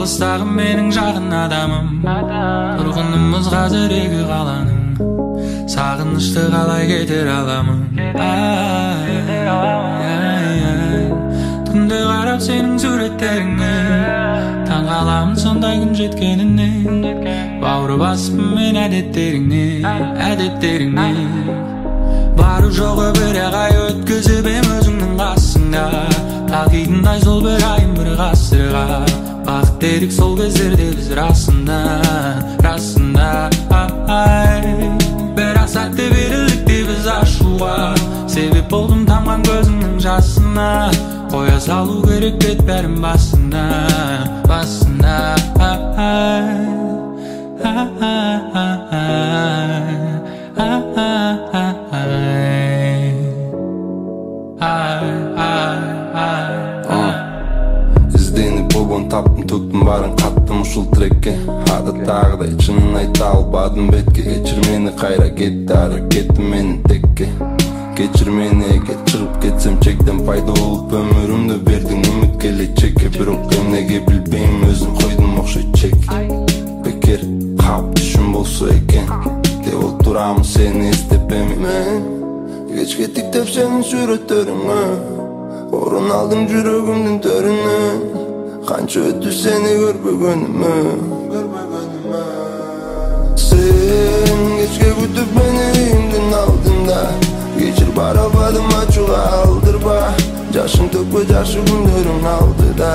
алыстағы менің жақын адамым, тұрғынымыз қазір екі қаланың, сағынышты қалай кетер аламын. Түнде қарап сенің суреттеріңе, таң қаламын сондай күн жеткеніне. Бауыр басыппын мен әдеттеріңе. Бару жоғы бір ай өткізіп ем өзіңнің қасыңда, тағидындай сол бір айым бір ғасырға. Бақыт дедік сол кездерде біз расында бірақ сәтте берілдік біз ашуға. Себеп болдым тамған көзіңнің жасына, қоя салу керек бет бәрін басында. Ізденіп болған таптым төктім барын қаттым ұшыл трекке. Адаттағыдай шынын айта албадым бетке. Кешір мені қайра кетті әрекетім мені текке. Кешір мені егер шығып кетсем чектен пайда болып өмірімді бердің үміт келешекке. Бірақ емнеге білбеймін өзім қойдым оқшай чек. Бекер қап түшім болса екен деп отырамын сені естеп емемен. Кеш кеттік деп сенің суреттеріңе, орын алдым жүрегімнің төрінен. Қанша өтті сені көрбегеніме. Сен кешке күтіп мені үйімдің алдында, кешір бара албадым ачуға алдырба. Жашың төкпе жашы күндерің алдыда.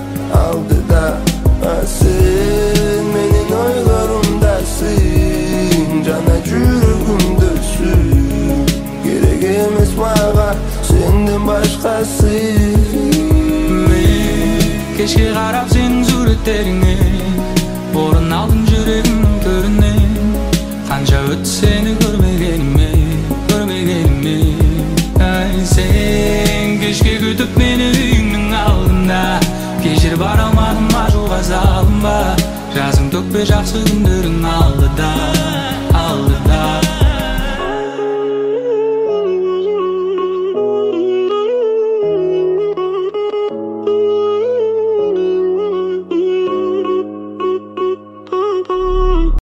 Сен менің ойларымдасың, жана жүрегімдесің. Керек емес маған сенден башқасы. Кешке қарап сенің суреттеріңе, орын алдым жүрегімнің төрінен. Қанша өтті сені көрмегеніме. Сен кешке күтіп мені үйіңнің алдында, кешір бара алмадым ажуға салынба. Жазың төкпе жақсы күндерің алдыда.